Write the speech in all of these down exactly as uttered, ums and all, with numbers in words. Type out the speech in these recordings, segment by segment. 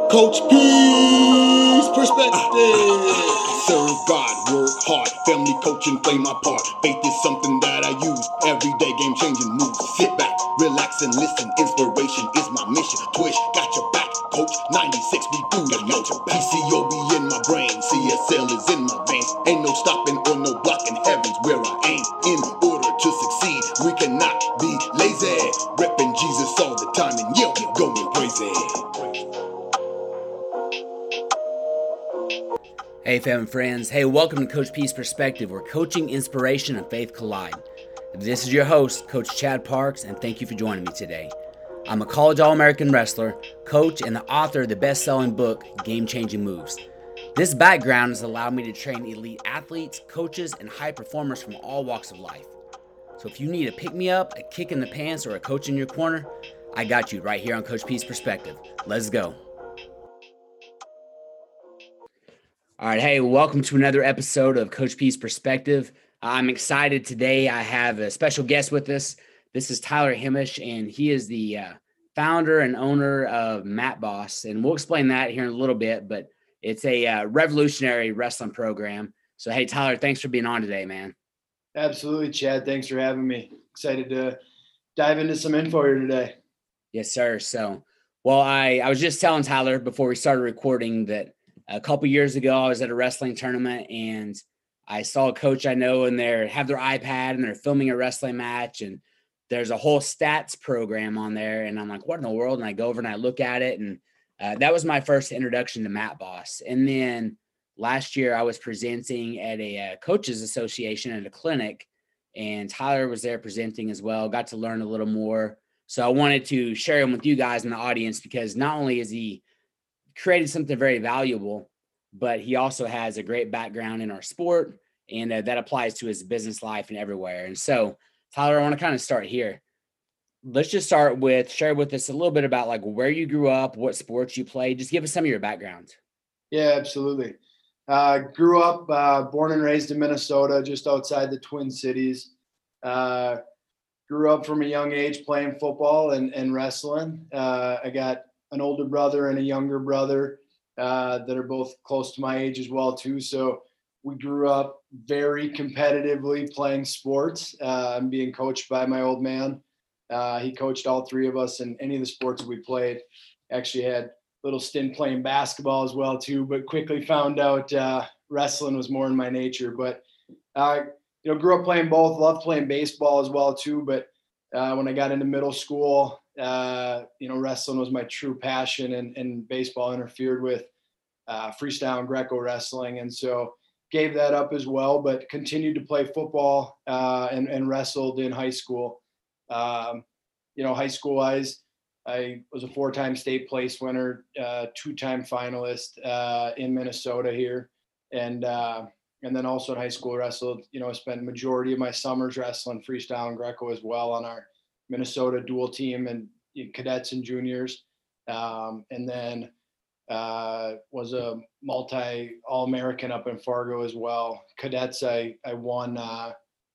Coach P's perspective. Serve God, work hard, family coaching, play my part. Faith is something that I use every day, game changing moves. Sit back, relax and listen. Inspiration is my mission. Twitch, got your back, coach. ninety-six, we do the yo. P C O B in my brain, C S L is in my veins. Ain't no stopping or no blocking, heaven's where I aim. In order to succeed, we cannot be lazy. Repping Jesus all the time and yeah, we going crazy. Hey fam and friends, hey welcome to Coach P's Perspective, where coaching, inspiration, and faith collide. This is your host, Coach Chad Parks, and thank you for joining me today. I'm a college All-American wrestler, coach, and the author of the best-selling book, Game Changing Moves. This background has allowed me to train elite athletes, coaches, and high performers from all walks of life. So if you need a pick-me-up, a kick in the pants, or a coach in your corner, I got you right here on Coach P's Perspective. Let's go. All right, hey, welcome to another episode of Coach P's Perspective. I'm excited today. I have a special guest with us. This is Tyler Hemish, and he is the uh, founder and owner of Mat Boss, and we'll explain that here in a little bit, but it's a uh, revolutionary wrestling program. So, hey, Tyler, thanks for being on today, man. Absolutely, Chad. Thanks for having me. Excited to dive into some info here today. Yes, sir. So, well, I, I was just telling Tyler before we started recording that a couple years ago, I was at a wrestling tournament and I saw a coach I know and they have their iPad and they're filming a wrestling match and there's a whole stats program on there. And I'm like, what in the world? And I go over and I look at it. And uh, that was my first introduction to Mat Boss. And then last year I was presenting at a uh, coaches association at a clinic and Tyler was there presenting as well. Got to learn a little more. So I wanted to share him with you guys in the audience because not only is he created something very valuable, but he also has a great background in our sport, and uh, that applies to his business life and everywhere. And so, Tyler, I want to kind of start here. Let's just start with share with us a little bit about like where you grew up, what sports you played. Just give us some of your background. Yeah, absolutely. Uh, grew up, uh, born and raised in Minnesota, just outside the Twin Cities. Uh, grew up from a young age playing football and, and wrestling. Uh, I got an older brother and a younger brother uh, that are both close to my age as well too. So we grew up very competitively playing sports uh, and being coached by my old man. Uh, he coached all three of us in any of the sports we played. Actually had a little stint playing basketball as well too, but quickly found out uh, wrestling was more in my nature. But uh, you know, grew up playing both, loved playing baseball as well too. But uh, when I got into middle school, Uh, you know, wrestling was my true passion, and, and baseball interfered with uh, freestyle and Greco wrestling. And so gave that up as well, but continued to play football uh, and, and wrestled in high school. Um, you know, high school wise, I was a four-time state place winner, uh, two-time finalist uh, in Minnesota here. And, uh, and then also in high school wrestled, you know, I spent majority of my summers wrestling freestyle and Greco as well on our Minnesota dual team and cadets and juniors. Um, and then uh, was a multi All-American up in Fargo as well. Cadets, I, I won, uh,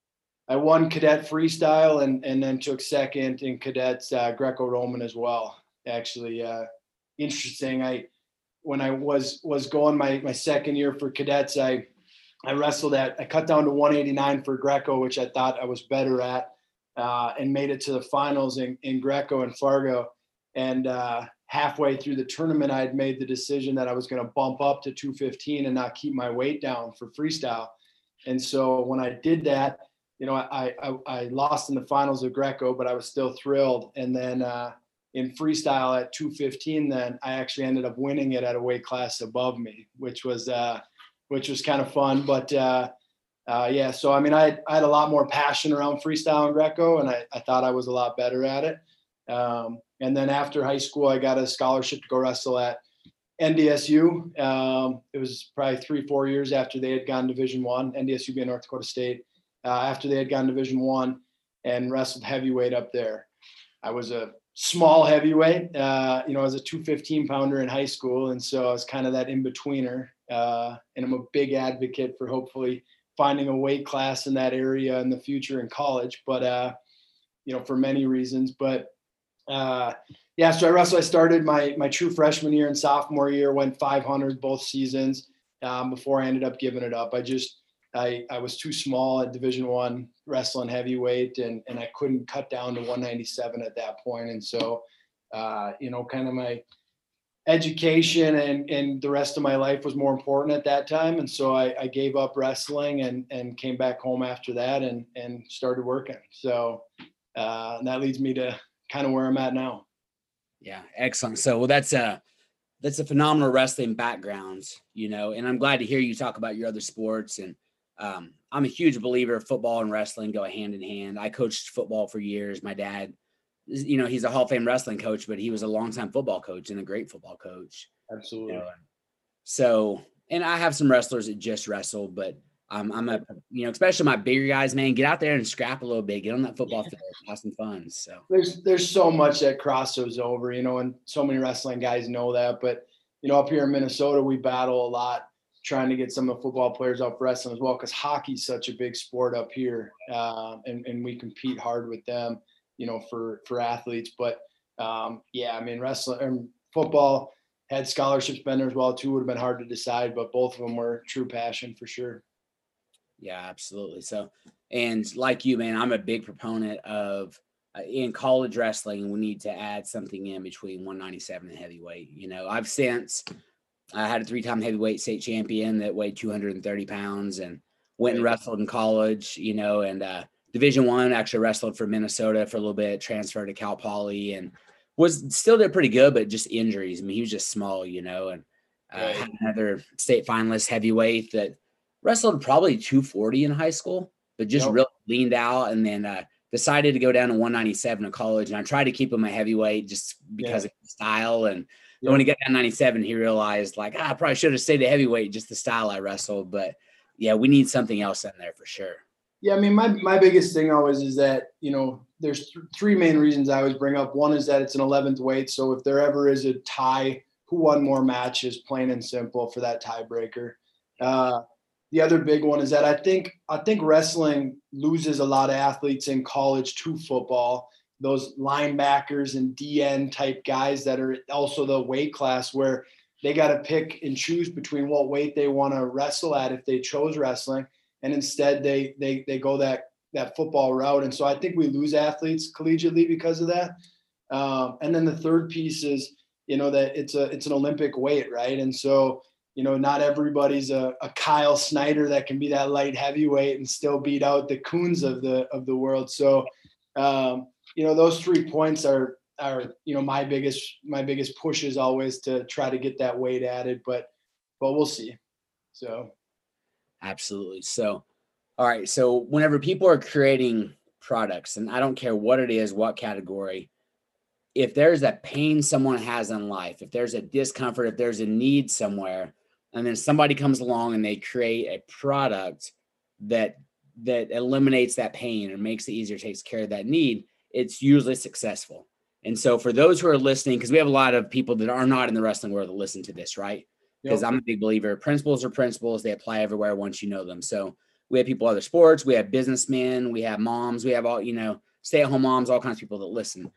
I won cadet freestyle and, and then took second in cadets uh, Greco-Roman as well. Actually, uh, interesting. I, when I was, was going my, my second year for cadets, I, I wrestled at, I cut down to one eighty-nine for Greco, which I thought I was better at. Uh, and made it to the finals in, in Greco and Fargo. And uh, halfway through the tournament, I had made the decision that I was going to bump up to two fifteen and not keep my weight down for freestyle. And so when I did that, you know, I, I, I lost in the finals of Greco, but I was still thrilled. And then uh, in freestyle at two fifteen, then I actually ended up winning it at a weight class above me, which was, uh, which was kind of fun. But uh, Uh, yeah, so I mean, I, I had a lot more passion around freestyle and Greco, and I, I thought I was a lot better at it. Um, and then after high school, I got a scholarship to go wrestle at N D S U. Um, it was probably three, four years after they had gone Division One. N D S U being North Dakota State. Uh, after they had gone Division One and wrestled heavyweight up there. I was a small heavyweight. Uh, you know, I was a two fifteen pounder in high school, and so I was kind of that in betweener. Uh, and I'm a big advocate for hopefully finding a weight class in that area in the future in college, but, uh, you know, for many reasons, but uh, yeah, so I wrestled. I started my my true freshman year and sophomore year, went five hundred both seasons um, before I ended up giving it up. I just I I was too small at Division One wrestling heavyweight, and and I couldn't cut down to one ninety-seven at that point, and so uh, you know, kind of my education and and the rest of my life was more important at that time, and so I, I gave up wrestling and and came back home after that and and started working. So uh, and that leads me to kind of where I'm at now. Yeah, excellent. So, well, that's a that's a phenomenal wrestling background, you know, and I'm glad to hear you talk about your other sports. And um, I'm a huge believer football and wrestling go hand in hand. I coached football for years. My dad, you know, he's a Hall of Fame wrestling coach, but he was a longtime football coach and a great football coach. Absolutely. You know? So, and I have some wrestlers that just wrestle, but um, I'm a, you know, especially my bigger guys, man, get out there and scrap a little bit, get on that football field, have some fun. So there's, there's so much that crosses over, you know, and so many wrestling guys know that, but you know, up here in Minnesota, we battle a lot trying to get some of the football players up wrestling as well, because hockey's such a big sport up here, uh, and, and we compete hard with them, you know, for, for athletes. But um, yeah, I mean, wrestling and football had scholarships been there as well too. Would have been hard to decide, but both of them were true passion for sure. Yeah, absolutely. So, and like you, man, I'm a big proponent of uh, in college wrestling, we need to add something in between one ninety-seven and heavyweight. You know, I've since I had a three-time heavyweight state champion that weighed two hundred thirty pounds and went and wrestled in college, you know, and uh, Division One, actually wrestled for Minnesota for a little bit, transferred to Cal Poly and was still did pretty good, but just injuries. I mean, he was just small, you know, and uh, Right. had another state finalist heavyweight that wrestled probably two forty in high school, but just Yep. really leaned out and then uh, decided to go down to one ninety-seven in college. And I tried to keep him a heavyweight just because Yeah. of his style. And Yep. when he got down ninety-seven, he realized like, ah, I probably should have stayed a heavyweight, just the style I wrestled. But yeah, we need something else in there for sure. Yeah, I mean, my my biggest thing always is that, you know, there's th- three main reasons I always bring up. One is that it's an eleventh weight. So if there ever is a tie, who won more matches, plain and simple for that tiebreaker. Uh, the other big one is that I think I think wrestling loses a lot of athletes in college to football. Those linebackers and D N type guys that are also the weight class where they got to pick and choose between what weight they want to wrestle at if they chose wrestling, and instead they they they go that that football route. And so I think we lose athletes collegiately because of that. Um, and then the third piece is, you know, that it's a it's an Olympic weight, right? And so, you know, not everybody's a, a Kyle Snyder that can be that light heavyweight and still beat out the Coons of the of the world. So, um, you know, those three points are are you know my biggest my biggest push is always to try to get that weight added, but but we'll see. So, Absolutely. So, all right. So whenever people are creating products, and I don't care what it is, what category, if there's a pain someone has in life, if there's a discomfort, if there's a need somewhere, and then somebody comes along and they create a product that that eliminates that pain or makes it easier, takes care of that need, it's usually successful. And so for those who are listening, because we have a lot of people that are not in the wrestling world that listen to this, right? Because Yep. I'm a big believer, principles are principles. They apply everywhere once you know them. So we have people in other sports, we have businessmen, we have moms, we have all, you know, stay-at-home moms, all kinds of people that listen.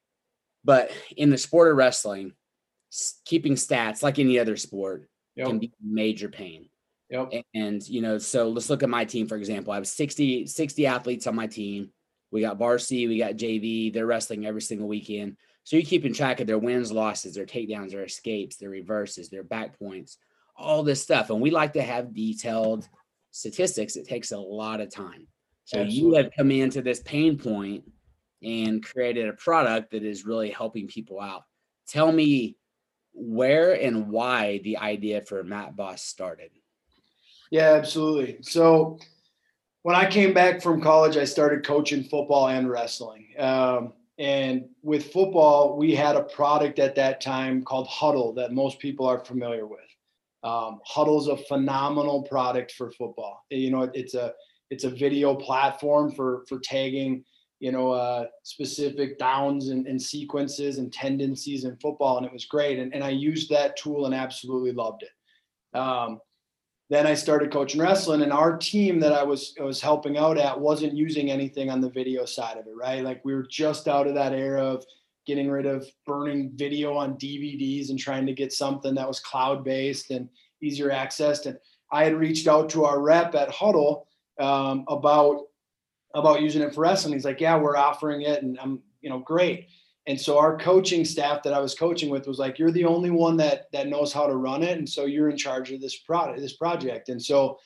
But in the sport of wrestling, s- keeping stats like any other sport Yep. can be major pain. Yep. And, and, you know, so let's look at my team, for example. I have sixty, sixty athletes on my team. We got varsity, we got J V, they're wrestling every single weekend. So you're keeping track of their wins, losses, their takedowns, their escapes, their reverses, their back points, all this stuff. And we like to have detailed statistics. It takes a lot of time. So Absolutely. you have come into this pain point and created a product that is really helping people out. Tell me where and why the idea for Mat Boss started. Yeah, absolutely. So when I came back from college, I started coaching football and wrestling. Um, and with football, we had a product at that time called Huddle that most people are familiar with. Um, Huddle's a phenomenal product for football. You know, it's a it's a video platform for for tagging, you know, uh, specific downs and, and sequences and tendencies in football, and it was great. And, and I used that tool and absolutely loved it. Um, then I started coaching wrestling, and our team that I was I was helping out at wasn't using anything on the video side of it, right? Like we were just out of that era of getting rid of burning video on D V Ds and trying to get something that was cloud-based and easier accessed. And I had reached out to our rep at Huddle um, about, about using it for wrestling. He's like, yeah, we're offering it. And I'm, you know, great. And so our coaching staff that I was coaching with was like, you're the only one that, that knows how to run it. And so you're in charge of this product, this project. And so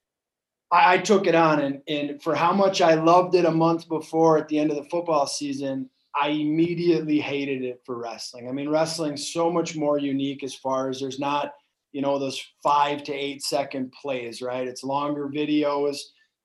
I, I took it on, and, and for how much I loved it a month before at the end of the football season, I immediately hated it for wrestling. I mean, wrestling's so much more unique as far as there's not, you know, those five to eight second plays, right? It's longer videos,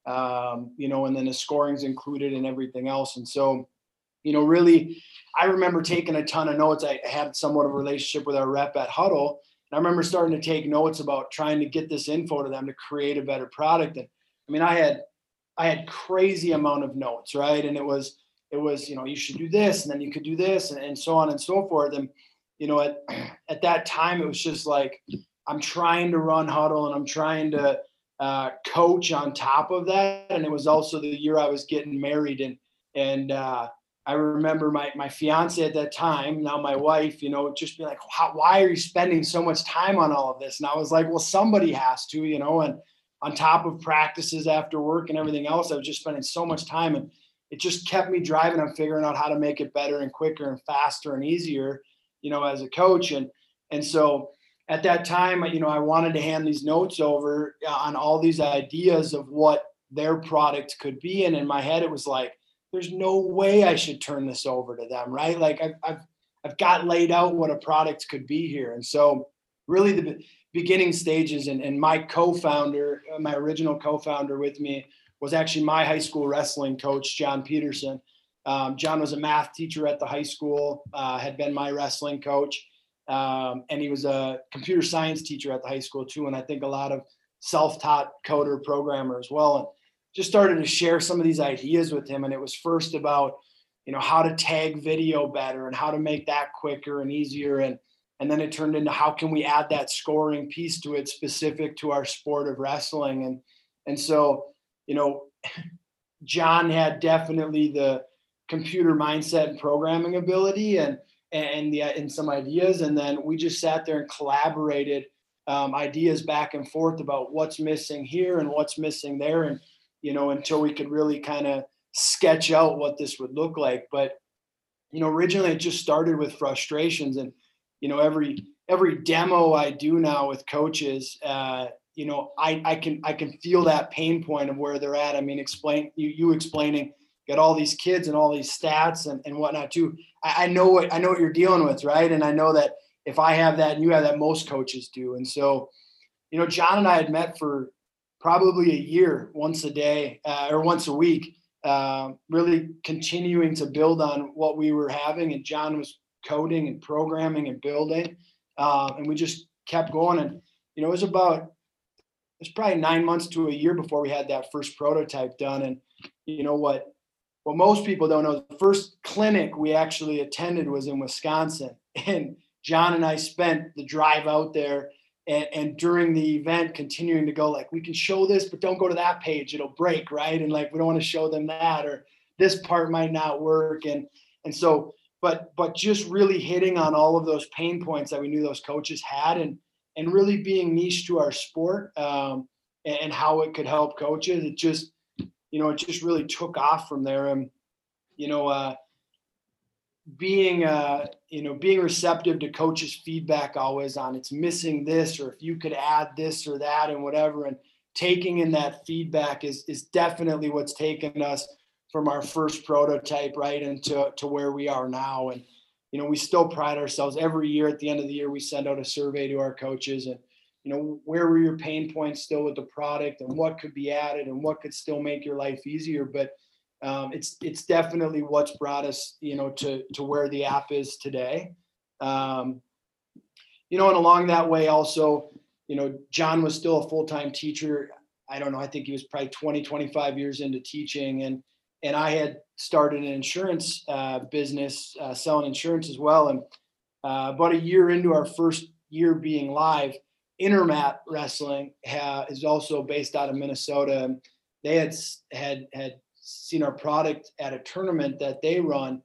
um, you know, and then the scoring's included and everything else. And so, you know, really, I remember taking a ton of notes. I had somewhat of a relationship with our rep at Huddle. And I remember starting to take notes about trying to get this info to them to create a better product. And I mean, I had, I had crazy amount of notes, right? And it was, it was, you know, you should do this, and then you could do this, and, and so on and so forth. And, you know, at, at that time, it was just like, I'm trying to run Huddle, and I'm trying to uh, coach on top of that. And it was also the year I was getting married. And, and, uh, I remember my, my fiance at that time, now my wife, you know, just be like, How, why are you spending so much time on all of this? And I was like, well, somebody has to, you know, and on top of practices after work and everything else, I was just spending so much time, and it just kept me driving on figuring out how to make it better and quicker and faster and easier, you know, as a coach. And, and so at that time, you know, I wanted to hand these notes over on all these ideas of what their product could be. And in my head, it was like, there's no way I should turn this over to them, right? Like I've, I've, I've got laid out what a product could be here. And so really the beginning stages, and, and my co-founder, my original co-founder with me was actually my high school wrestling coach, John Peterson. Um, John was a math teacher at the high school, uh, had been my wrestling coach. Um, and he was a computer science teacher at the high school too. And I think a lot of self-taught coder programmer as well. And just started to share some of these ideas with him. And it was first about, you know, how to tag video better and how to make that quicker and easier. And, and then it turned into how can we add that scoring piece to it specific to our sport of wrestling. And, and so, you know, John had definitely the computer mindset and programming ability and, and the, and some ideas. And then we just sat there and collaborated um, ideas back and forth about what's missing here and what's missing there. And, you know, until we could really kind of sketch out what this would look like. But, you know, originally it just started with frustrations. And, you know, every, every demo I do now with coaches, uh, you know, I, I can, I can feel that pain point of where they're at. I mean, explain you, you explaining, got all these kids and all these stats and, and whatnot too. I, I know what, I know what you're dealing with. Right. And I know that if I have that and you have that, most coaches do. And so, you know, John and I had met for probably a year, once a day uh, or once a week, uh, really continuing to build on what we were having. And John was coding and programming and building. Uh, and we just kept going. And, you know, it was about, it was probably nine months to a year before we had that first prototype done. And, you know, what, what most people don't know, the first clinic we actually attended was in Wisconsin. And John and I spent the drive out there And, and during the event, continuing to go like, we can show this, but don't go to that page. It'll break, right? And like, we don't want to show them that, or this part might not work. And, and so, but, but just really hitting on all of those pain points that we knew those coaches had, and, and really being niche to our sport um, and, and how it could help coaches. It just, you know, it just really took off from there. And, you know, uh, being, uh, you know, being receptive to coaches' feedback always on it's missing this, or if you could add this or that and whatever, and taking in that feedback is, is definitely what's taken us from our first prototype right into to where we are now. And, you know, we still pride ourselves every year. At the end of the year, we send out a survey to our coaches and, you know, where were your pain points still with the product and what could be added and what could still make your life easier. But Um, it's it's definitely what's brought us, you know, to to where the app is today. Um, you know, and along that way also, you know, John was still a full-time teacher. I don't know, I think he was probably twenty, twenty-five years into teaching. And and I had started an insurance uh, business, uh, selling insurance as well. And uh, about a year into our first year being live, Intermat Wrestling ha- is also based out of Minnesota. And they had had had seen our product at a tournament that they run.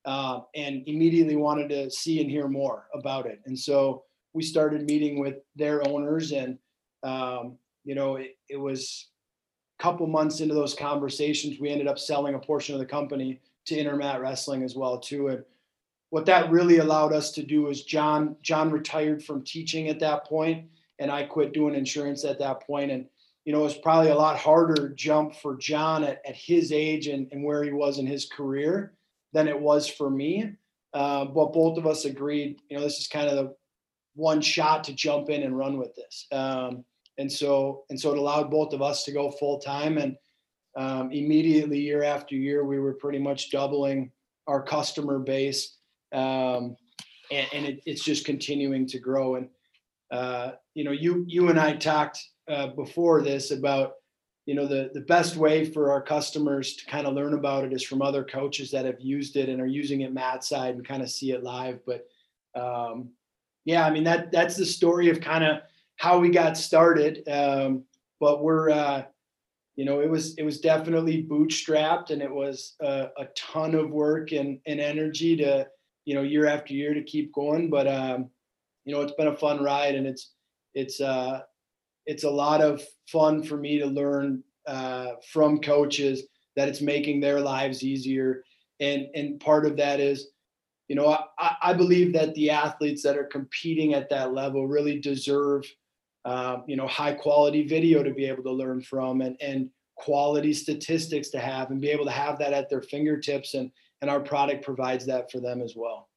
uh, and immediately wanted to see and hear more about it. And so we started meeting with their owners, and um, you know, it, it was a couple months into those conversations, we ended up selling a portion of the company to Intermat Wrestling as well too. And what that really allowed us to do is John John retired from teaching at that point, and I quit doing insurance at that point. And you know, it was probably a lot harder jump for John at, at his age and, and where he was in his career than it was for me. Uh, but both of us agreed, you know, this is kind of the one shot to jump in and run with this. Um, and so and so it allowed both of us to go full time. And um, immediately, year after year, we were pretty much doubling our customer base. Um, and and it, it's just continuing to grow. And, uh, you know, you you and I talked uh, before this about, you know, the, the best way for our customers to kind of learn about it is from other coaches that have used it and are using it mat side and kind of see it live. But um, yeah, I mean, that that's the story of kind of how we got started. Um, but we're, uh, you know, it was, it was definitely bootstrapped, and it was a, a ton of work and, and energy to, you know, year after year to keep going. But, um, you know, it's been a fun ride, and it's, it's, uh, it's a lot of fun for me to learn uh, from coaches that it's making their lives easier. And, and part of that is, you know, I, I believe that the athletes that are competing at that level really deserve, uh, you know, high quality video to be able to learn from, and, and quality statistics to have, and be able to have that at their fingertips. And, and our product provides that for them as well.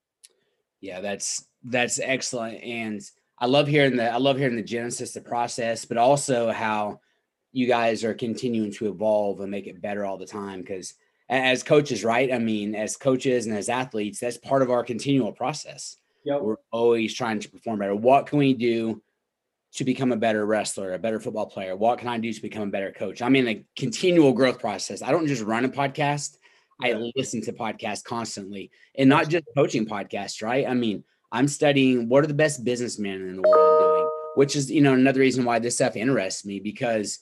Yeah, that's, that's excellent. And I love hearing the, I love hearing the genesis, the process, but also how you guys are continuing to evolve and make it better all the time. Because as coaches, right? I mean, as coaches and as athletes, that's part of our continual process. Yep. We're always trying to perform better. What can we do to become a better wrestler, a better football player? What can I do to become a better coach? I mean, a continual growth process. I don't just run a podcast. Yeah. I listen to podcasts constantly, and not just coaching podcasts, right? I mean, I'm studying what are the best businessmen in the world doing, which is, you know, another reason why this stuff interests me, because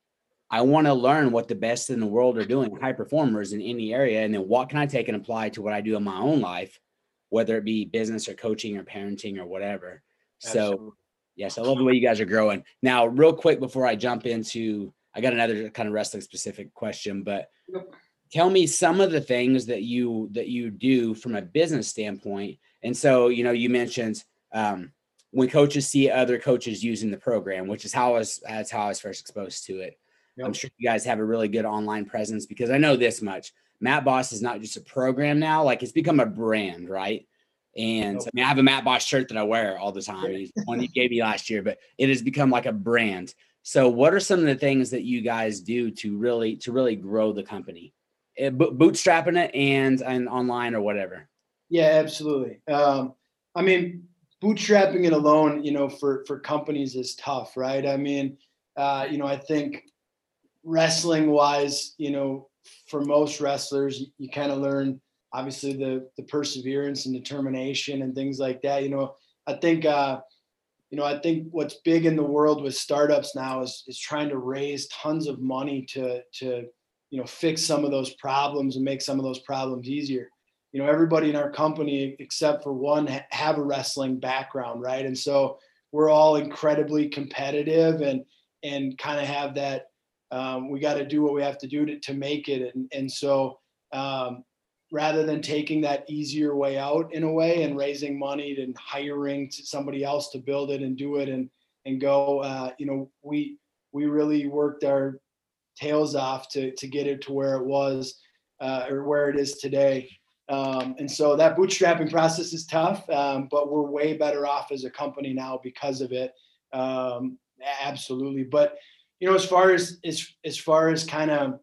I want to learn what the best in the world are doing, high performers in any area. And then what can I take and apply to what I do in my own life, whether it be business or coaching or parenting or whatever. Absolutely. So yes, I love the way you guys are growing. Now, real quick, before I jump into, I got another kind of wrestling specific question, but yep. Tell me some of the things that you, that you do from a business standpoint. And so, you know, you mentioned um, when coaches see other coaches using the program, which is how I was, that's how I was first exposed to it. Yep. I'm sure you guys have a really good online presence, because I know this much. Matt Boss is not just a program now, like it's become a brand, right? And nope. I mean, I have a Matt Boss shirt that I wear all the time. It's one you gave me last year, but it has become like a brand. So what are some of the things that you guys do to really, to really grow the company? Bootstrapping it and, and online or whatever? Yeah, absolutely. Um, I mean, bootstrapping it alone, you know, for, for companies is tough, right? I mean, uh, you know, I think wrestling wise, you know, for most wrestlers, you, you kind of learn obviously the, the perseverance and determination and things like that. You know, I think, uh, you know, I think what's big in the world with startups now is, is trying to raise tons of money to, to, you know, fix some of those problems and make some of those problems easier. You know, everybody in our company, except for one, ha- have a wrestling background, right? And so we're all incredibly competitive and, and kind of have that, um, we got to do what we have to do to, to make it. And, and so um, rather than taking that easier way out in a way and raising money and hiring somebody else to build it and do it and, and go, uh, you know, we, we really worked our tails off to, to get it to where it was uh, or where it is today. Um, and so that bootstrapping process is tough, um, but we're way better off as a company now because of it. Um, absolutely. But, you know, as far as, as, as far as kind of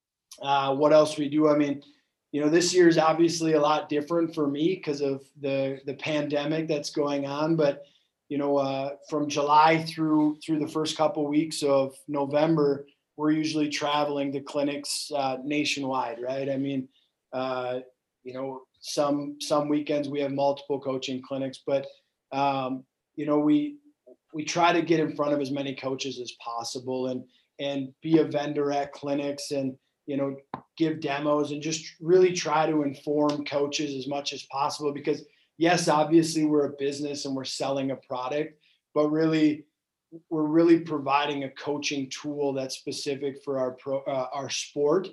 uh, what else we do, I mean, you know, this year is obviously a lot different for me because of the, the pandemic that's going on, but, you know, uh, from July through, through the first couple of weeks of November, we're usually traveling to clinics uh, nationwide, right? I mean, uh, you know, some some weekends we have multiple coaching clinics, but um, you know, we we try to get in front of as many coaches as possible and and be a vendor at clinics and you know, give demos and just really try to inform coaches as much as possible, because yes, obviously we're a business and we're selling a product, but really we're really providing a coaching tool that's specific for our pro, uh, our sport,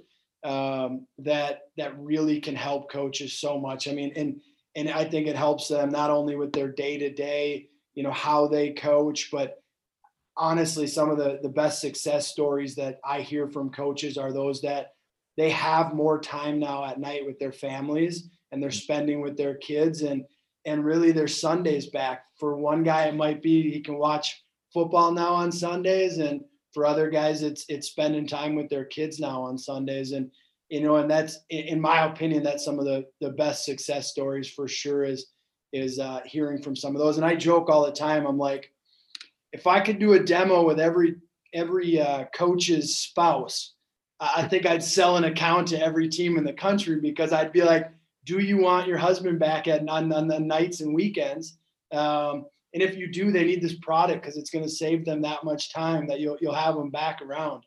um, that that really can help coaches so much. I mean, and and I think it helps them not only with their day to day, you know, how they coach, but honestly, some of the the best success stories that I hear from coaches are those that they have more time now at night with their families and they're spending with their kids, and and really their Sundays back. For one guy, it might be he can watch football now on Sundays, and for other guys, it's it's spending time with their kids now on Sundays. And you know, and that's, in my opinion, that's some of the the best success stories for sure, is is uh, hearing from some of those. And I joke all the time. I'm like, if I could do a demo with every every uh, coach's spouse, I think I'd sell an account to every team in the country, because I'd be like, do you want your husband back at on, on the nights and weekends? Um, and if you do, they need this product because it's going to save them that much time that you'll you'll have them back around.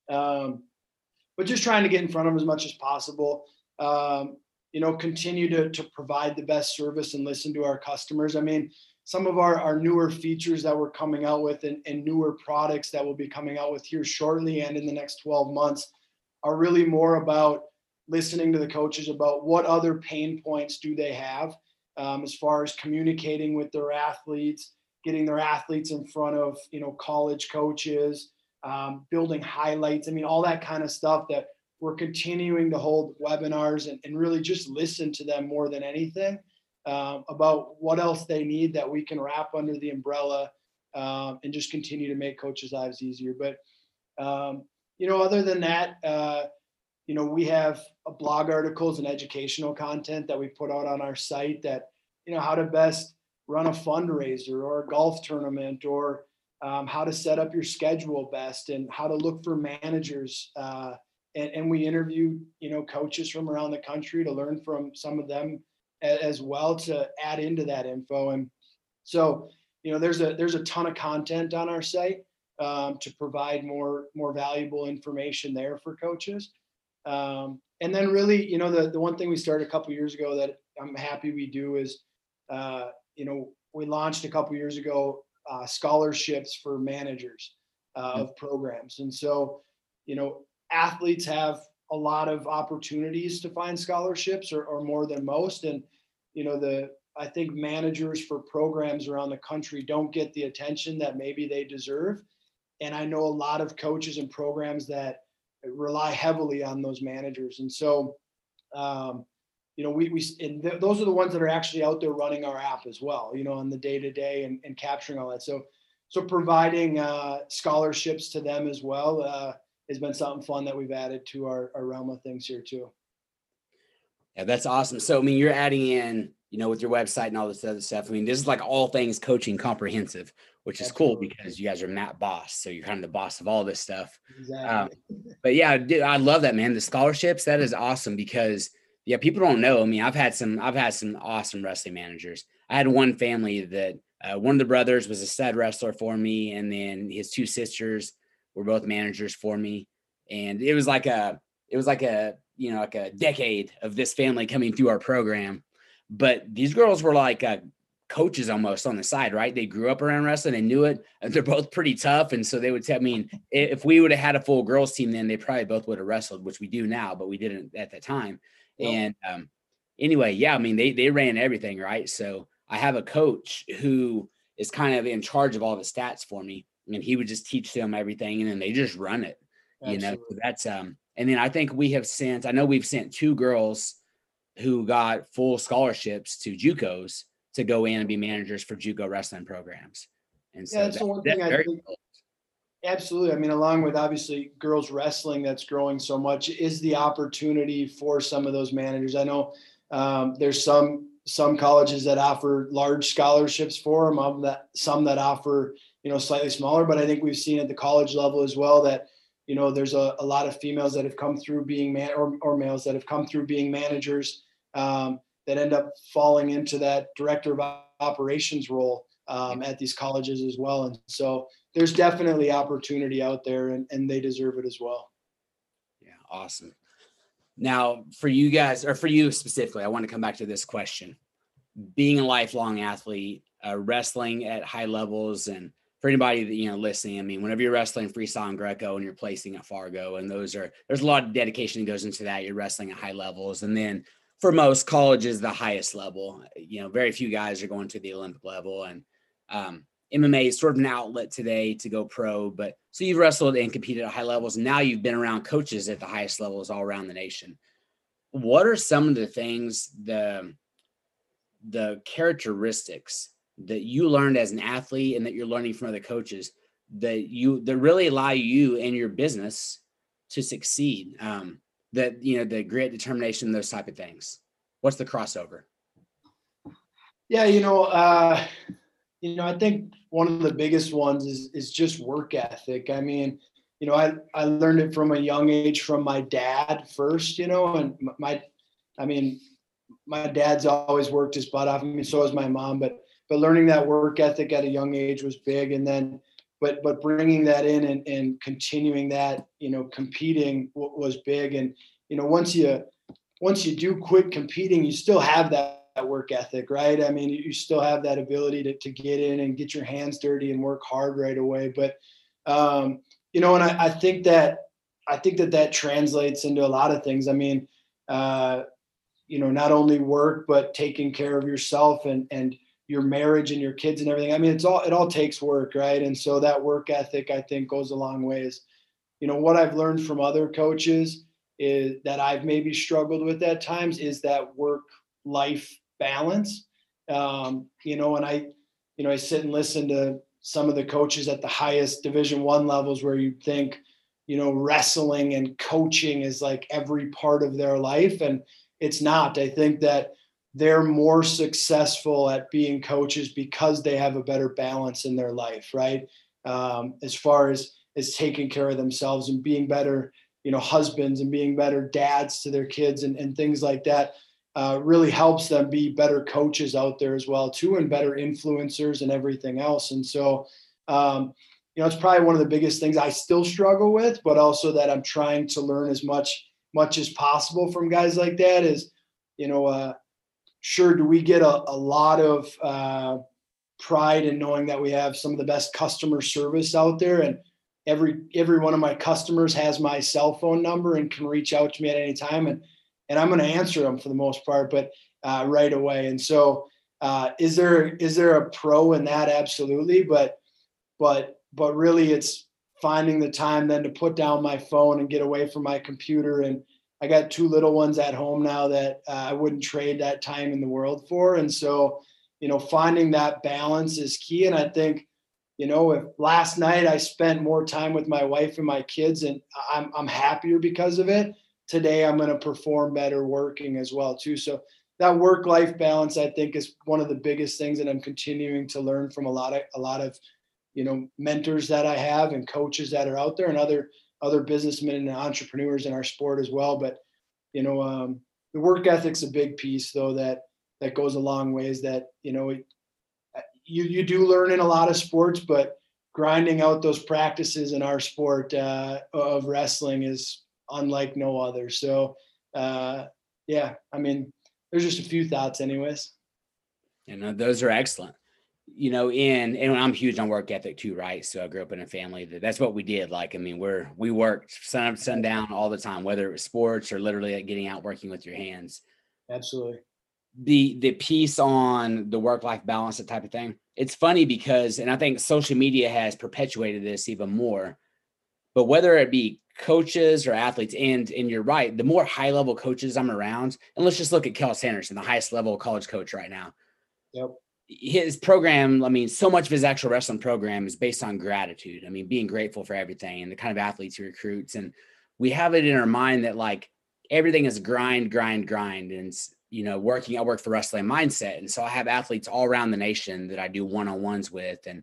Um, but just trying to get in front of them as much as possible. Um, you know, continue to to provide the best service and listen to our customers. I mean, some of our, our newer features that we're coming out with, and, and newer products that we'll be coming out with here shortly and in the next twelve months are really more about listening to the coaches about what other pain points do they have, um, as far as communicating with their athletes, getting their athletes in front of, you know, college coaches, um, building highlights. I mean, all that kind of stuff that we're continuing to hold webinars and, and really just listen to them more than anything, um, about what else they need that we can wrap under the umbrella, um, and just continue to make coaches' lives easier. But, um, you know, other than that, uh, you know, we have a blog articles and educational content that we put out on our site that, you know, how to best run a fundraiser or a golf tournament, or um, how to set up your schedule best, and how to look for managers. Uh, and, and we interview, you know, coaches from around the country to learn from some of them as well, to add into that info. And so, you know, there's a there's a ton of content on our site, um, to provide more more valuable information there for coaches. Um, and then really, you know, the, the one thing we started a couple years ago that I'm happy we do is, uh, you know, we launched a couple years ago, uh, scholarships for managers uh, of programs. And so, you know, athletes have a lot of opportunities to find scholarships, or, or more than most. And, you know, the, I think managers for programs around the country don't get the attention that maybe they deserve. And I know a lot of coaches and programs that rely heavily on those managers. And so, um, you know, we, we, and th- those are the ones that are actually out there running our app as well, you know, on the day to day and and capturing all that. So, so providing uh, scholarships to them as well uh, has been something fun that we've added to our, our realm of things here too. Yeah, that's awesome. So, I mean, you're adding in, you know, with your website and all this other stuff. I mean, this is like all things coaching comprehensive, which is Absolutely. cool because you guys are Matt Boss. So you're kind of the boss of all this stuff. Exactly. Um, but yeah, dude, I love that, man. The scholarships, that is awesome because yeah, people don't know. I mean, I've had some, I've had some awesome wrestling managers. I had one family that uh, one of the brothers was a stud wrestler for me. And then his two sisters were both managers for me. And it was like a, it was like a, you know, like a decade of this family coming through our program. But these girls were like uh, coaches almost on the side, right? They grew up around wrestling. They knew it. And they're both pretty tough. And so they would tell, I mean, if we would have had a full girls team, then they probably both would have wrestled, which we do now, but we didn't at that time. Yep. And um, anyway, yeah, I mean, they they ran everything, right? So I have a coach who is kind of in charge of all the stats for me. And he would just teach them everything and then they just run it, you Absolutely. know, so that's, um, and then I think we have sent, I know we've sent two girls who got full scholarships to JUCOs to go in and be managers for JUCO wrestling programs. And so yeah, that's that, the one thing I think. Cool. Absolutely. I mean, along with obviously girls wrestling that's growing so much is the opportunity for some of those managers. I know um, there's some some colleges that offer large scholarships for them, of that some that offer, you know, slightly smaller. But I think we've seen at the college level as well that, you know, there's a, a lot of females that have come through being man or, or males that have come through being managers um, that end up falling into that director of operations role um, at these colleges as well. And so there's definitely opportunity out there and, and they deserve it as well. Yeah. Awesome. Now, for you guys, or for you specifically, I want to come back to this question. Being a lifelong athlete, uh, wrestling at high levels, and for anybody that, you know, listening, I mean, whenever you're wrestling freestyle and Greco and you're placing at Fargo, and those are, there's a lot of dedication that goes into that. You're wrestling at high levels. And then for most, college is the highest level. You know, very few guys are going to the Olympic level. And um, M M A is sort of an outlet today to go pro. But so you've wrestled and competed at high levels. And now you've been around coaches at the highest levels all around the nation. What are some of the things, the, the characteristics that you learned as an athlete and that you're learning from other coaches that you, that really allow you and your business to succeed? Um, that, you know, the grit, determination, those type of things. What's the crossover? Yeah. You know, uh, you know, I think one of the biggest ones is, is just work ethic. I mean, you know, I, I learned it from a young age from my dad first, you know, and my, I mean, my dad's always worked his butt off. I mean, so has my mom, but, but learning that work ethic at a young age was big. And then, but, but bringing that in and, and continuing that, you know, competing w- was big. And, you know, once you, once you do quit competing, you still have that, that work ethic, right? I mean, you still have that ability to, to get in and get your hands dirty and work hard right away. But, um, you know, and I, I think that, I think that that translates into a lot of things. I mean, uh, you know, not only work, but taking care of yourself and, and your marriage and your kids and everything. I mean, it's all, it all takes work. Right. And so that work ethic, I think, goes a long ways. You know, what I've learned from other coaches is that I've maybe struggled with at times is that work life balance. Um, you know, and I, you know, I sit and listen to some of the coaches at the highest Division One levels where you think, you know, wrestling and coaching is like every part of their life. And it's not. I think that they're more successful at being coaches because they have a better balance in their life, right? Um, as far as, as taking care of themselves and being better, you know, husbands and being better dads to their kids and, and things like that, uh, really helps them be better coaches out there as well too, and better influencers and everything else. And so, um, you know, it's probably one of the biggest things I still struggle with, but also that I'm trying to learn as much much as possible from guys like that is, you know, uh, sure, do we get a, a lot of uh, pride in knowing that we have some of the best customer service out there, and every every one of my customers has my cell phone number and can reach out to me at any time, and and I'm going to answer them for the most part, but uh, right away. And so, uh, is there is there a pro in that? Absolutely, but but but really, it's finding the time then to put down my phone and get away from my computer. And I got two little ones at home now that uh, I wouldn't trade that time in the world for. And so, you know, finding that balance is key. And I think, you know, if last night I spent more time with my wife and my kids and I'm, I'm happier because of it, today I'm going to perform better working as well too. So that work-life balance, I think, is one of the biggest things that I'm continuing to learn from a lot of, a lot of, you know, mentors that I have and coaches that are out there and other, other businessmen and entrepreneurs in our sport as well. But, you know, um, the work ethic's a big piece though, that, that goes a long ways that, you know, it, you, you do learn in a lot of sports, but grinding out those practices in our sport uh, of wrestling is unlike no other. So uh, yeah, I mean, there's just a few thoughts anyways. You know, those are excellent. You know, in, and I'm huge on work ethic too, right? So I grew up in a family that that's what we did. Like, I mean, we're, we worked sun up, sundown all the time, whether it was sports or literally like getting out, working with your hands. Absolutely. The, the piece on the work-life balance, that type of thing. It's funny because, and I think social media has perpetuated this even more, but whether it be coaches or athletes, and, and you're right, the more high level coaches I'm around, and let's just look at Kel Sanderson, the highest level college coach right now. Yep. His program, I mean, so much of his actual wrestling program is based on gratitude. I mean, being grateful for everything and the kind of athletes he recruits. And we have it in our mind that like everything is grind, grind, grind. And, you know, working, I work for Wrestling Mindset. And so I have athletes all around the nation that I do one-on-ones with. And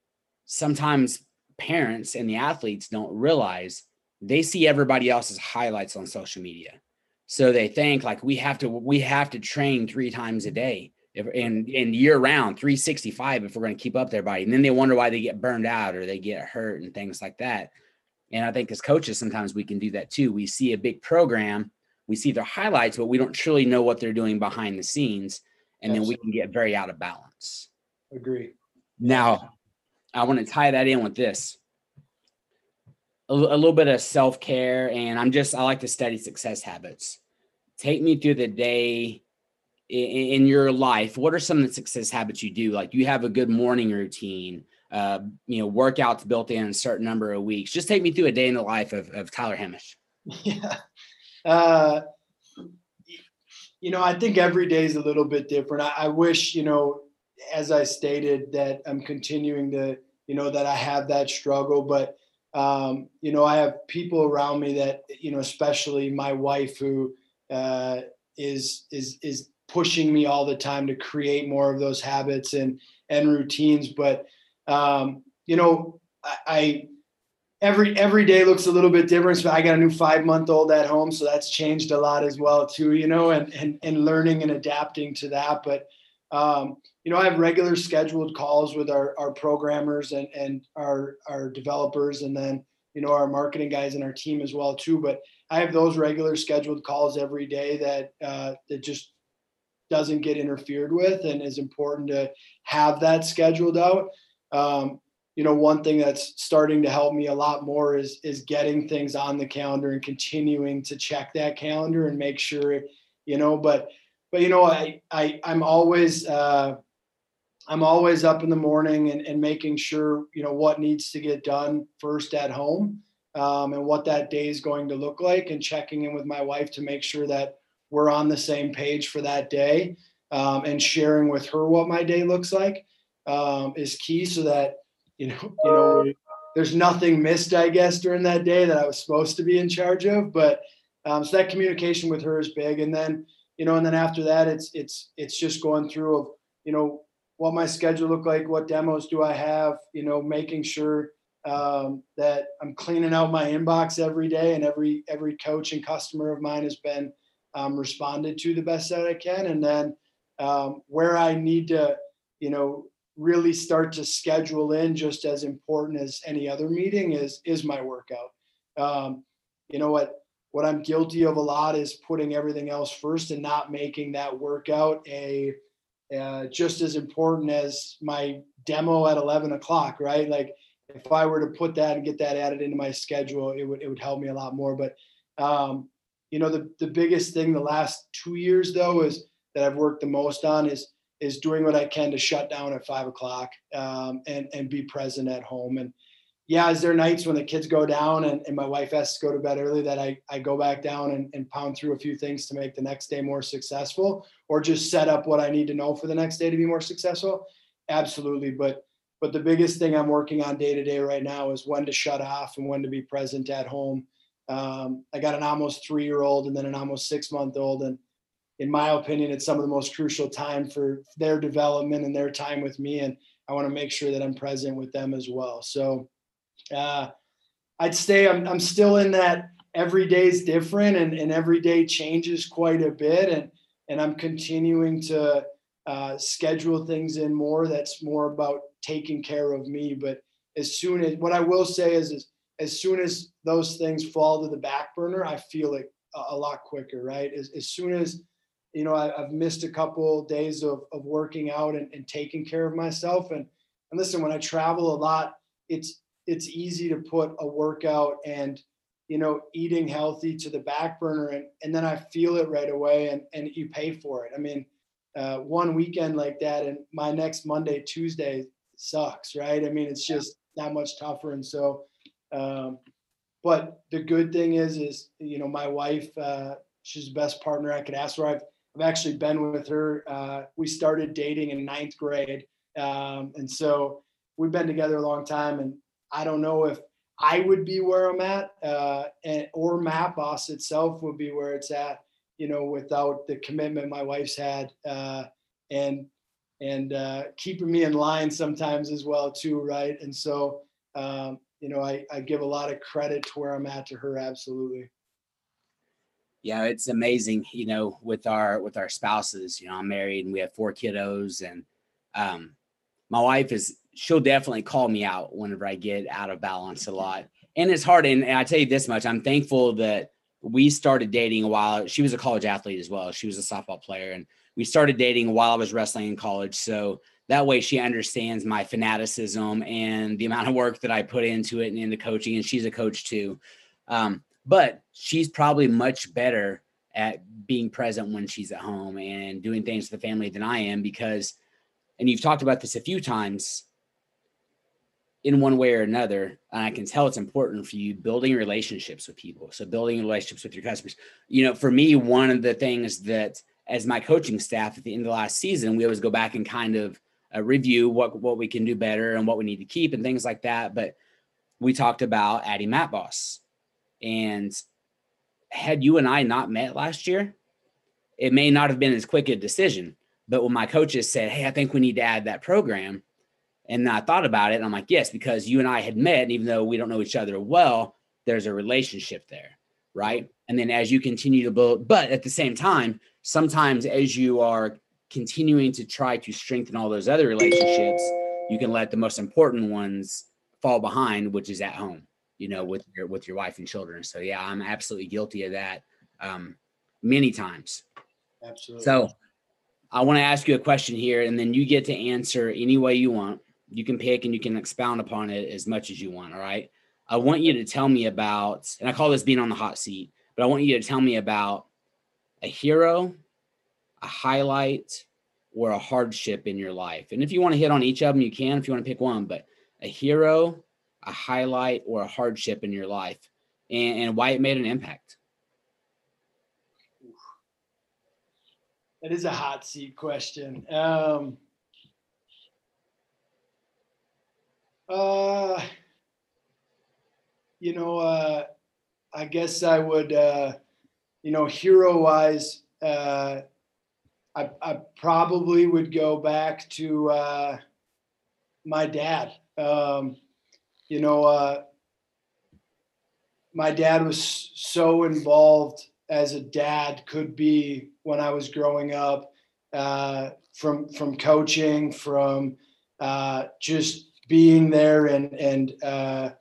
sometimes parents and the athletes don't realize they see everybody else's highlights on social media. So they think like we have to, we have to train three times a day. If, and, and year round, three sixty-five, if we're going to keep up their body. And then they wonder why they get burned out or they get hurt and things like that. And I think as coaches, sometimes we can do that too. We see a big program, we see their highlights, but we don't truly know what they're doing behind the scenes. And Absolutely. Then we can get very out of balance. Agree. Now, I want to tie that in with this. A, a little bit of self-care, and I'm just, I like to study success habits. Take me through the day in, in your life. What are some of the success habits you do? Like, you have a good morning routine, uh, you know, workouts built in a certain number of weeks. Just take me through a day in the life of, of Tyler Hemish. Yeah. Uh, you know, I think every day is a little bit different. I, I wish, you know, as I stated, that I'm continuing to, you know, that I have that struggle, but, um, you know, I have people around me that, you know, especially my wife, who, uh, is, is, is pushing me all the time to create more of those habits and, and routines. But, um, you know, I, I every, every day looks a little bit different. So I got a new five month old at home, so that's changed a lot as well too, you know, and, and, and learning and adapting to that. But, um, you know, I have regular scheduled calls with our, our programmers and, and our, our developers, and then, you know, our marketing guys and our team as well too. But I have those regular scheduled calls every day that, uh, that just doesn't get interfered with, and is important to have that scheduled out. Um, you know, one thing that's starting to help me a lot more is, is getting things on the calendar and continuing to check that calendar and make sure, you know, but, but, you know, I, I, I'm always, uh, I'm always up in the morning and, and making sure, you know, what needs to get done first at home, um, and what that day is going to look like, and checking in with my wife to make sure that we're on the same page for that day, um, and sharing with her what my day looks like, um, is key, so that, you know, you know, there's nothing missed, I guess, during that day that I was supposed to be in charge of. But, um, so that communication with her is big. And then, you know, and then after that, it's, it's, it's just going through of, you know, what my schedule look like, what demos do I have, you know, making sure, um, that I'm cleaning out my inbox every day, and every, every coach and customer of mine has been, um, responded to the best that I can. And then, um, where I need to, you know, really start to schedule in, just as important as any other meeting, is, is my workout. Um, you know what, what I'm guilty of a lot is putting everything else first and not making that workout a, uh, just as important as my demo at eleven o'clock, right? Like, if I were to put that and get that added into my schedule, it would, it would help me a lot more. But, um, you know, the, the biggest thing the last two years though, is that I've worked the most on is, is doing what I can to shut down at five o'clock, um, and, and be present at home. And yeah, is there nights when the kids go down and, and my wife has to go to bed early, that I, I go back down and, and pound through a few things to make the next day more successful, or just set up what I need to know for the next day to be more successful? Absolutely. But, but the biggest thing I'm working on day to day right now is when to shut off and when to be present at home. Um, I got an almost three year old and then an almost six month old. And in my opinion, it's some of the most crucial time for their development and their time with me. And I want to make sure that I'm present with them as well. So, uh, I'd say I'm, I'm still in that every day is different, and, and every day changes quite a bit. And, and I'm continuing to, uh, schedule things in more. That's more about taking care of me. But as soon as, what I will say is, is as soon as those things fall to the back burner, I feel it a, a lot quicker, right? As, as soon as, you know, I, I've missed a couple days of, of working out and, and taking care of myself. And, and listen, when I travel a lot, it's, it's easy to put a workout and, you know, eating healthy to the back burner. And, and then I feel it right away, and, and you pay for it. I mean, uh, one weekend like that, and my next Monday, Tuesday sucks, right? I mean, it's just that much tougher. And so, um, but the good thing is, is, you know, my wife, uh, she's the best partner I could ask for. I've, I've actually been with her. Uh, we started dating in ninth grade. Um, and so we've been together a long time, and I don't know if I would be where I'm at, uh, and, or Mapboss itself would be where it's at, you know, without the commitment my wife's had, uh, and, and, uh, keeping me in line sometimes as well too. Right. And so, um, you know, I, I give a lot of credit to where I'm at to her. Absolutely. Yeah, it's amazing, you know, with our, with our spouses. You know, I'm married and we have four kiddos, and, um, my wife is, she'll definitely call me out whenever I get out of balance a lot. And it's hard. And I tell you this much, I'm thankful that we started dating a while. She was a college athlete as well. She was a softball player, and we started dating while I was wrestling in college. So that way she understands my fanaticism and the amount of work that I put into it and into coaching. And she's a coach too. Um, but she's probably much better at being present when she's at home and doing things with the family than I am, because, and you've talked about this a few times, in one way or another, and I can tell it's important for you, building relationships with people. So building relationships with your customers. You know, for me, one of the things that as my coaching staff at the end of the last season, we always go back and kind of uh, review what, what we can do better and what we need to keep and things like that. But we talked about adding Matt Boss. And had you and I not met last year, it may not have been as quick a decision. But when my coaches said, hey, I think we need to add that program, and I thought about it, and I'm like, yes, because you and I had met, and even though we don't know each other well, there's a relationship there, right? And then as you continue to build, but at the same time, sometimes as you are continuing to try to strengthen all those other relationships, you can let the most important ones fall behind, which is at home, you know, with your with your wife and children. So yeah, I'm absolutely guilty of that um, many times. Absolutely. So I want to ask you a question here, and then you get to answer any way you want. You can pick and you can expound upon it as much as you want. All right. I want you to tell me about, and I call this being on the hot seat, but I want you to tell me about a hero, a highlight, or a hardship in your life. And if you want to hit on each of them, you can, if you want to pick one, but a hero, a highlight, or a hardship in your life, and, and why it made an impact. That is a hot seat question. Um, Uh, you know, uh, I guess I would, uh, you know, hero wise, uh, I, I probably would go back to, uh, my dad. Um, you know, uh, my dad was so involved as a dad could be when I was growing up, uh, from, from coaching, from, uh, just being there and, and, uh,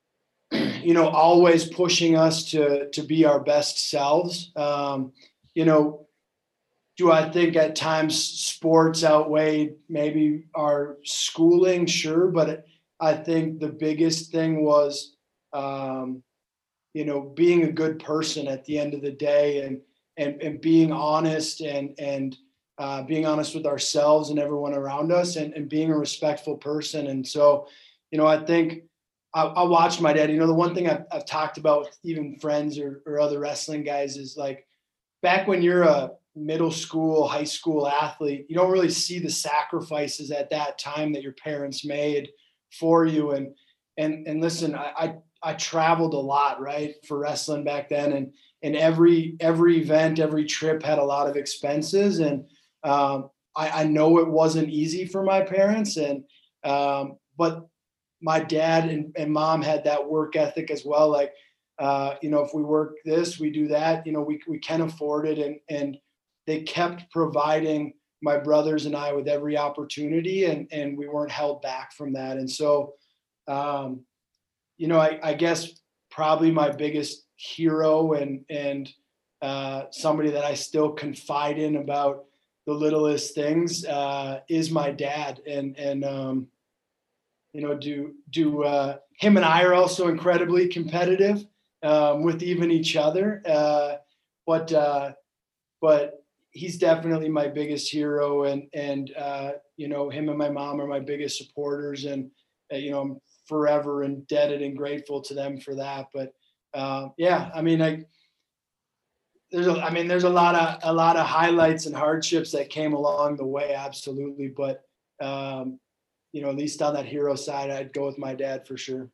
you know, always pushing us to, to be our best selves. Um, you know, do I think at times sports outweighed maybe our schooling? Sure. But I think the biggest thing was, um, you know, being a good person at the end of the day, and, and, and being honest and, and, Uh, being honest with ourselves and everyone around us, and, and being a respectful person. And so, you know, I think I, I watched my dad. You know, the one thing I've, I've talked about with even friends or, or other wrestling guys is like, back when you're a middle school, high school athlete, you don't really see the sacrifices at that time that your parents made for you. And, and, and listen, I, I, I traveled a lot, right, for wrestling back then. And, and every, every event, every trip had a lot of expenses. And, Um, I, I know it wasn't easy for my parents, and um, but my dad and, and mom had that work ethic as well. Like, uh, you know, if we work this, we do that. You know, we we can afford it, and and they kept providing my brothers and I with every opportunity, and and we weren't held back from that. And so, um, you know, I, I guess probably my biggest hero and and uh, somebody that I still confide in about the littlest things, uh, is my dad. And, and, um, you know, do, do, uh, him and I are also incredibly competitive, um, with even each other. Uh, but, uh, but he's definitely my biggest hero, and, and, uh, you know, him and my mom are my biggest supporters, and, uh, you know, I'm forever indebted and grateful to them for that. But, uh, yeah, I mean, I, There's a, I mean, there's a lot of, a lot of highlights and hardships that came along the way. Absolutely. But, um, you know, at least on that hero side, I'd go with my dad for sure.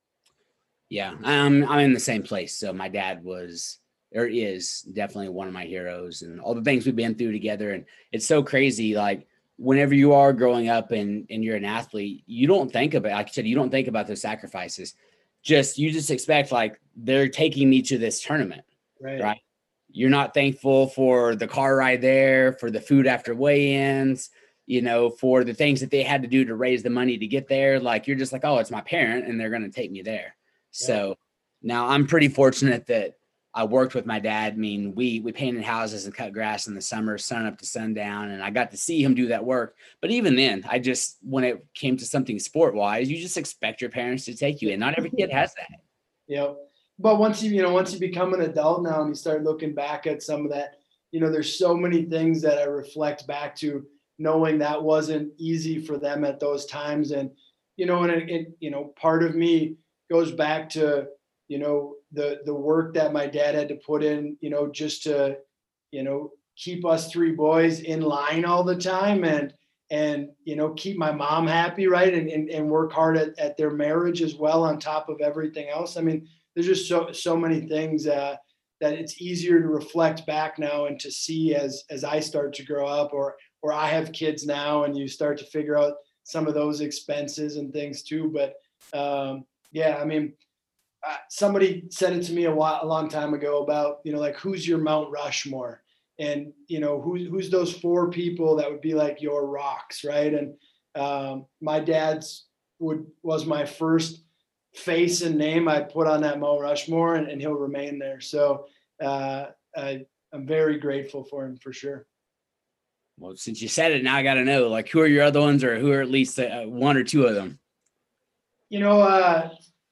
Yeah, I'm, I'm in the same place. So my dad was, or is definitely one of my heroes, and all the things we've been through together. And it's so crazy. Like, whenever you are growing up and, and you're an athlete, you don't think about, like I said, you don't think about those sacrifices. Just, you just expect, like, they're taking me to this tournament, Right. right? You're not thankful for the car ride there, for the food after weigh-ins, you know, for the things that they had to do to raise the money to get there. Like, you're just like, oh, it's my parent and they're going to take me there. So Yeah. now I'm pretty fortunate that I worked with my dad. I mean, we we painted houses and cut grass in the summer, sun up to sundown, and I got to see him do that work. But even then, I just when it came to something sport wise, you just expect your parents to take you in. Not every kid has that. Yeah. But once you, you know, once you become an adult now and you start looking back at some of that, you know, there's so many things that I reflect back to, knowing that wasn't easy for them at those times. And, you know, and it, it you know, part of me goes back to, you know, the, the work that my dad had to put in, you know, just to, you know, keep us three boys in line all the time and, and, you know, keep my mom happy. Right. And, and, and work hard at, at their marriage as well, on top of everything else. I mean, there's just so, so many things, uh, that it's easier to reflect back now and to see as, as I start to grow up, or, or I have kids now, and you start to figure out some of those expenses and things too. But, um, yeah, I mean, uh, somebody said it to me a while, a long time ago about, you know, like, who's your Mount Rushmore, and, you know, who's, who's those four people that would be like your rocks. Right. And, um, my dad's would, was my first face and name I put on that Mount Rushmore, and, and he'll remain there. So, uh, I, I'm very grateful for him, for sure. Well, since you said it, now I got to know, like, who are your other ones, or who are at least uh, one or two of them? You know, uh,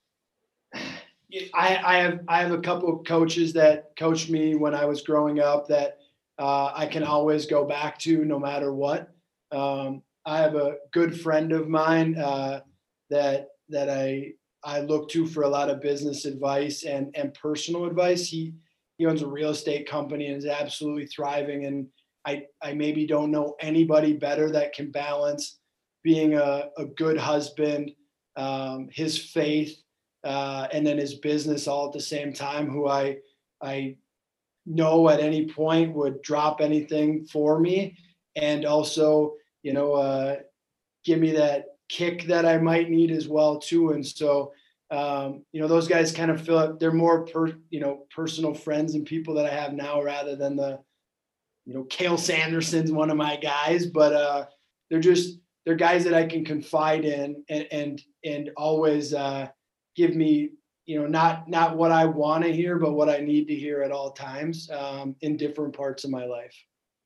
I, I have I have a couple of coaches that coached me when I was growing up that uh, I can always go back to no matter what. Um, I have a good friend of mine uh, that that I I look to for a lot of business advice and and personal advice. He he owns a real estate company and is absolutely thriving. And I I maybe don't know anybody better that can balance being a, a good husband, um, his faith, uh, and then his business all at the same time, who I I know at any point would drop anything for me, and also, you know, uh, give me that kick that I might need as well too. And so, um, you know, those guys kind of feel like they're more per, you know, personal friends and people that I have now, rather than the, you know, Cale Sanderson's one of my guys, but uh, they're just, they're guys that I can confide in, and, and, and always uh, give me, you know, not, not what I want to hear, but what I need to hear at all times, um, in different parts of my life.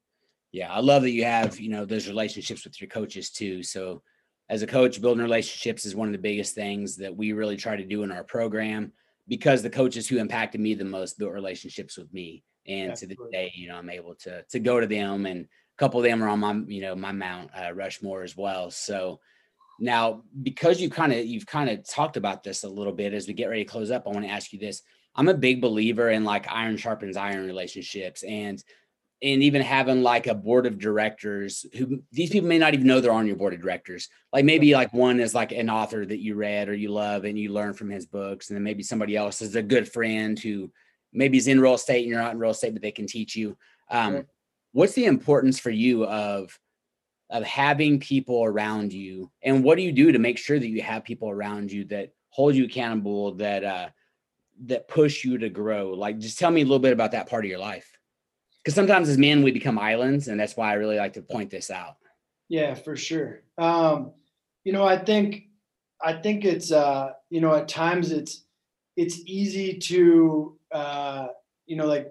Yeah, I love that you have, you know, those relationships with your coaches too. So as a coach, building relationships is one of the biggest things that we really try to do in our program, because the coaches who impacted me the most built relationships with me. And to this day, you know, I'm able to, to go to them, and a couple of them are on my, you know, my Mount uh, Rushmore as well. So now, because you kind of, you've kind of talked about this a little bit as we get ready to close up, I want to ask you this. I'm a big believer in like iron sharpens iron relationships, and and even having like a board of directors who, these people may not even know they're on your board of directors. Like maybe like one is like an author that you read or you love and you learn from his books. And then maybe somebody else is a good friend who maybe is in real estate and you're not in real estate, but they can teach you. Um, Sure. What's the importance for you of, of having people around you? And what do you do to make sure that you have people around you that hold you accountable, that, uh, that push you to grow? Like, just tell me a little bit about that part of your life. Because sometimes as men, we become islands, and that's why I really like to point this out. Yeah, for sure. Um, you know, I think, I think it's, uh, you know, at times it's, it's easy to, uh, you know, like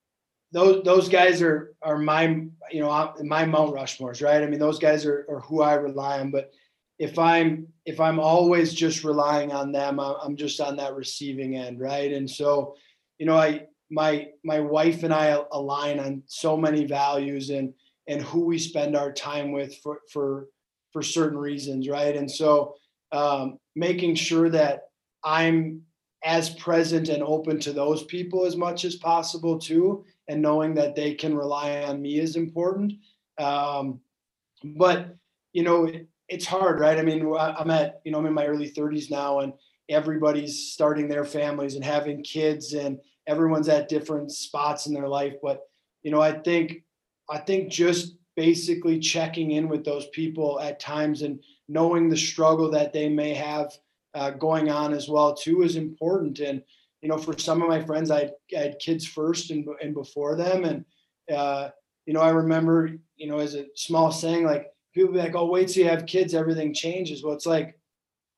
those, those guys are, are my, you know, my Mount Rushmores, right? I mean, those guys are, are who I rely on, but if I'm, if I'm always just relying on them, I'm just on that receiving end. Right. And so, you know, I, my my wife and I align on so many values and and who we spend our time with for for for certain reasons, right? And so um, making sure that I'm as present and open to those people as much as possible too, and knowing that they can rely on me is important. Um, but you know, it, it's hard, right? I mean, I'm at, you know, I'm in my early thirties now, and everybody's starting their families and having kids, and everyone's at different spots in their life. But, you know, I think, I think just basically checking in with those people at times and knowing the struggle that they may have uh, going on as well too is important. And, you know, for some of my friends, I, I had kids first and, and before them. And, uh, you know, I remember, you know, as a small saying, like people be like, oh, wait till you have kids, everything changes. Well, it's like,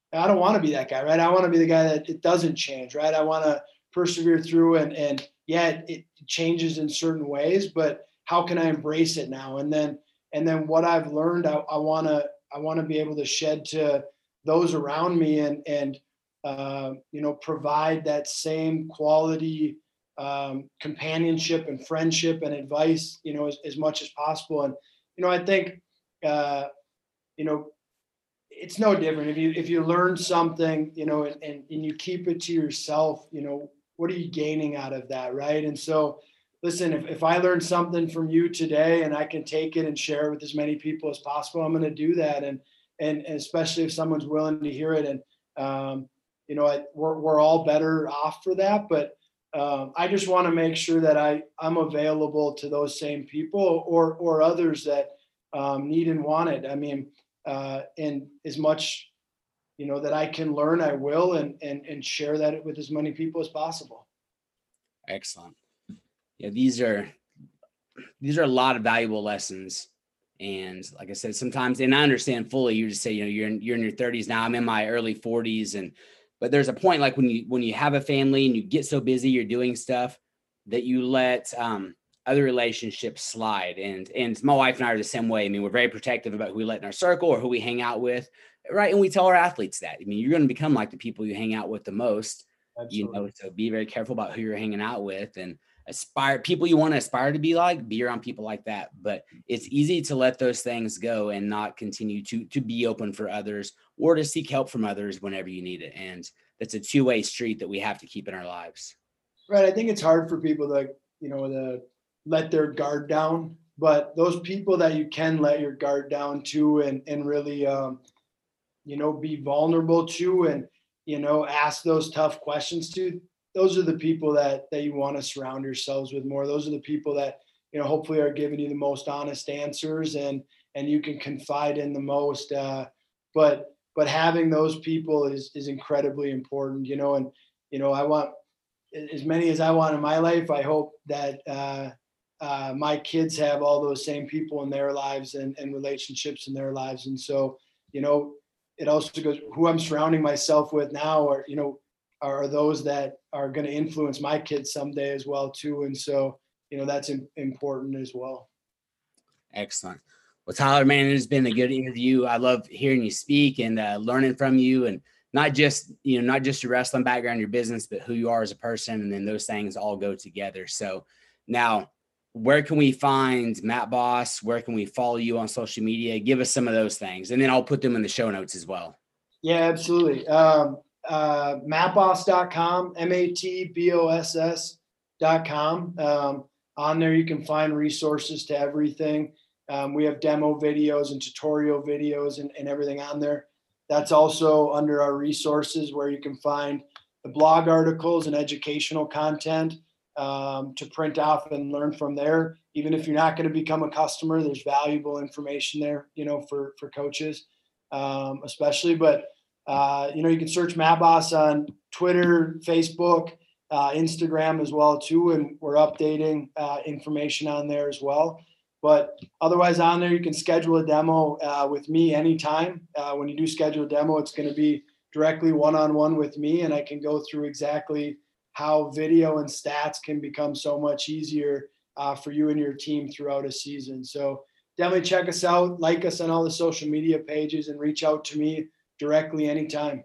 I don't want to be that guy, right? I want to be the guy that it doesn't change, right? I want to persevere through and, and yeah, it, it changes in certain ways, but how can I embrace it now? And then, and then what I've learned, I, I want to, I want to be able to shed to those around me and, and, uh, you know, provide that same quality, um, companionship and friendship and advice, you know, as, as much as possible. And, you know, I think, uh, you know, it's no different if you if you learn something, you know, and, and, and you keep it to yourself, you know, what are you gaining out of that, right? And so listen, if, if I learned something from you today and I can take it and share it with as many people as possible, I'm going to do that. And, and and especially if someone's willing to hear it. And um, you know, I, we're we're all better off for that. But um, I just want to make sure that I I'm available to those same people or or others that um, need and want it. I mean. Uh, and as much, you know, that I can learn, I will, and and and share that with as many people as possible. Excellent. Yeah, these are these are a lot of valuable lessons. And like I said, sometimes, and I understand fully, you just say, you know, you're in, you're in your thirties now. I'm in my early forties, and but there's a point like when you when you have a family and you get so busy, you're doing stuff that you let um, other relationships slide. And, and my wife and I are the same way. I mean, we're very protective about who we let in our circle or who we hang out with. Right. And we tell our athletes that, I mean, you're going to become like the people you hang out with the most, Absolutely. You know, so be very careful about who you're hanging out with and aspire people you want to aspire to be like, be around people like that. But it's easy to let those things go and not continue to, to be open for others or to seek help from others whenever you need it. And that's a two-way street that we have to keep in our lives. Right. I think it's hard for people to, you know, the, let their guard down, but those people that you can let your guard down to and, and really, um, you know, be vulnerable to and, you know, ask those tough questions to, those are the people that, that you want to surround yourselves with more. Those are the people that, you know, hopefully are giving you the most honest answers and, and you can confide in the most, uh, but, but having those people is, is incredibly important, you know, and, you know, I want as many as I want in my life. I hope that, uh, Uh, my kids have all those same people in their lives and, and relationships in their lives. And so, you know, it also goes, who I'm surrounding myself with now or, you know, are those that are going to influence my kids someday as well too. And so, you know, that's in, important as well. Excellent. Well, Tyler, man, it has been a good interview. I love hearing you speak and uh, learning from you and not just, you know, not just your wrestling background, your business, but who you are as a person. And then those things all go together. So now, where can we find Matt Boss? Where can we follow you on social media? Give us some of those things, and then I'll put them in the show notes as well. Yeah, absolutely. Um, uh, matt boss dot com, M A T B O S S dot com. Um, on there, you can find resources to everything. Um, we have demo videos and tutorial videos and, and everything on there. That's also under our resources where you can find the blog articles and educational content. Um, to print off and learn from there. Even if you're not going to become a customer, there's valuable information there, you know, for, for coaches, um, especially, but, uh, you know, you can search Matt Boss on Twitter, Facebook, uh, Instagram as well too. And we're updating, uh, information on there as well, but otherwise on there, you can schedule a demo, uh, with me anytime. Uh, when you do schedule a demo, it's going to be directly one-on-one with me and I can go through exactly how video and stats can become so much easier uh, for you and your team throughout a season. So definitely check us out, like us on all the social media pages and reach out to me directly anytime.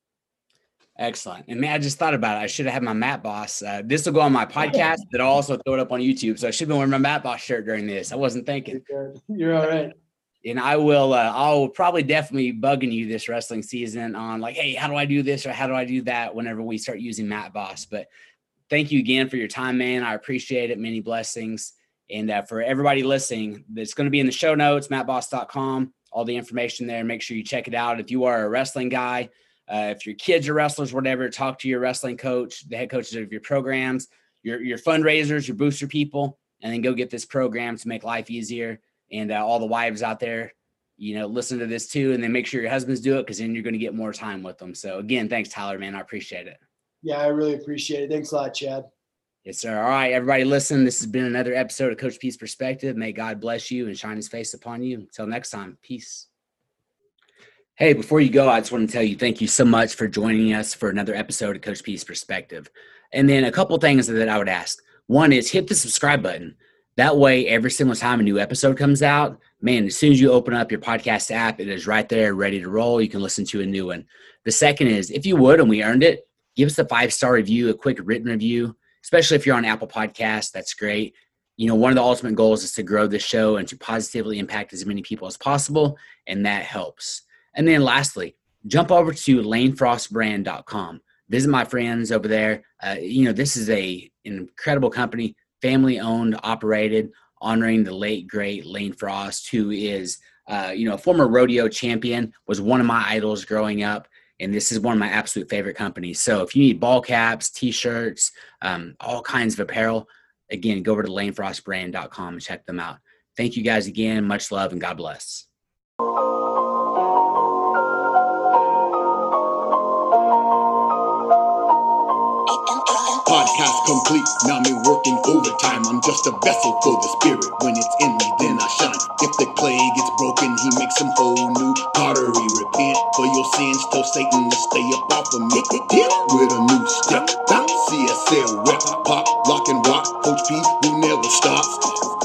Excellent. And man, I just thought about it. I should have had my Matt Boss. Uh, this will go on my podcast, but I'll also throw it up on YouTube. So I should have been wearing my Matt Boss shirt during this. I wasn't thinking. You're all right. And I will, uh, I'll probably definitely be bugging you this wrestling season on like, hey, how do I do this? Or how do I do that whenever we start using Matt Boss? But thank you again for your time, man. I appreciate it. Many blessings. And uh, for everybody listening, it's going to be in the show notes, matt boss dot com, all the information there. Make sure you check it out. If you are a wrestling guy, uh, if your kids are wrestlers, whatever, talk to your wrestling coach, the head coaches of your programs, your, your fundraisers, your booster people, and then go get this program to make life easier. And uh, all the wives out there, you know, listen to this too, and then make sure your husbands do it because then you're going to get more time with them. So again, thanks, Tyler, man. I appreciate it. Yeah, I really appreciate it. Thanks a lot, Chad. Yes, sir. All right, everybody listen. This has been another episode of Coach P's Perspective. May God bless you and shine his face upon you. Until next time, peace. Hey, before you go, I just want to tell you thank you so much for joining us for another episode of Coach P's Perspective. And then a couple things that I would ask. One is hit the subscribe button. That way, every single time a new episode comes out, man, as soon as you open up your podcast app, it is right there, ready to roll. You can listen to a new one. The second is, if you would, and we earned it, give us a five-star review, a quick written review, especially if you're on Apple Podcasts. That's great. You know, one of the ultimate goals is to grow the show and to positively impact as many people as possible, and that helps. And then lastly, jump over to lane frost brand dot com. Visit my friends over there. Uh, you know, this is a an incredible company, family owned, operated, honoring the late, great Lane Frost, who is, uh, you know, a former rodeo champion, was one of my idols growing up. And this is one of my absolute favorite companies. So if you need ball caps, T-shirts, um, all kinds of apparel, again, go over to lane frost brand dot com and check them out. Thank you guys again. Much love and God bless. Podcast complete, now me working overtime. I'm just a vessel for the spirit. When it's in me, then I shine. If the clay gets broken, he makes some whole new pottery. Repent for your sins, tell Satan to stay up off of me. With a new step, C S L rep, pop, lock and rock. Coach P, who never stops.